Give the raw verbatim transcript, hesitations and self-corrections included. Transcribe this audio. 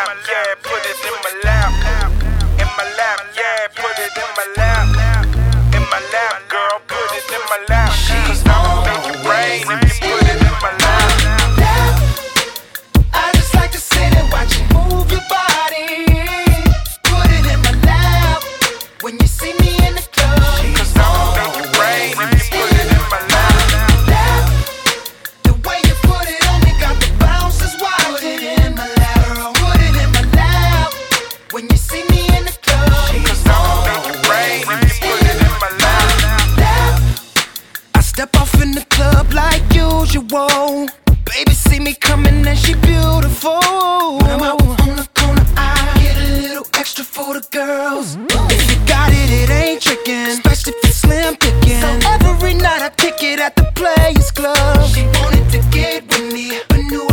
lap, yeah, put it in my lap. In my lap, yeah, put it in my lap. In my lap, girl, put it in my lap. Cause I'ma make it rain if you put it in my lap. I just like to sit and watch you move your body. Put it in my lap when you see me in the club. Cause I'ma make it rain if you put it in my lap. The way you put it on me got the bouncers wild. Put it in my lap, girl. Put it in my lap when you see me in the club. Cause I'ma make it rain if you put it in my lap. I step off in the club like usual. Baby see me coming and she beautiful. When I'm out on the corner, I get a little extra for the girls.